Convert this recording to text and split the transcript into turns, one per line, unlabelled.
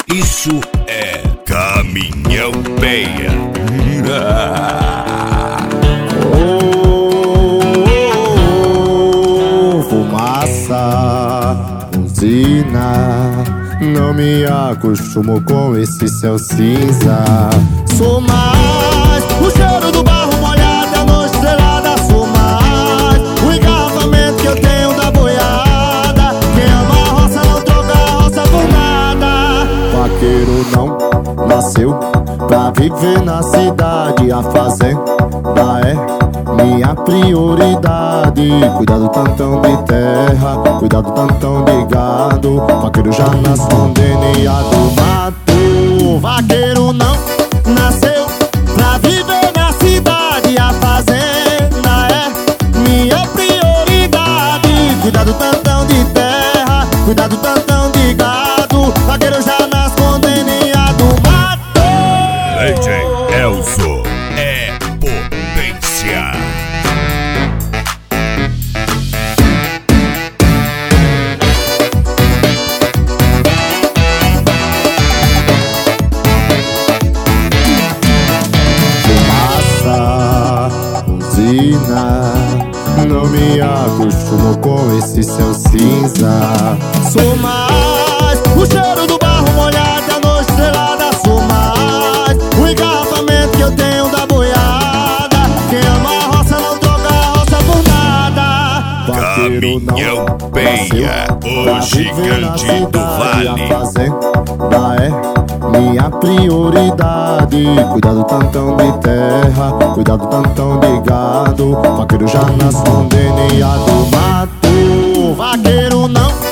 Isso é Caminhão Peia.
Fumaça, usina, não me acostumo com esse céu cinza. Sou mais o cheiro do barro molhado, a noite estrelada. Sou mais o engarrafamento que eu tenho da boiada. Quem ama a roça não troca a roça por nada. Vaqueiro não nasceu pra viver na cidade. A fazenda é minha prioridade. Cuidado tantão de terra, cuidado tantão de gado. Vaqueiro já nasce com DNA do mato. Vaqueiro não nasceu pra viver na cidade. A fazenda é minha prioridade. Cuidado tantão de terra, cuidado tantão de gado. Vaqueiro já nasce com DNA do mato.
DJ Elzo é potência.
Não me acostumo com esse céu cinza. Sou mais o cheiro do barro molhado, a noite estrelada. Sou mais o engarrafamento que eu tenho da boiada. Quem ama a roça não troca a roça por nada.
Caminhão Peia, o gigante do vale.
A fazenda é minha prioridade. Cuidado tantão de terra, cuidado tantão de gado. Vaqueiro já nasce com DNA do mato. Vaqueiro não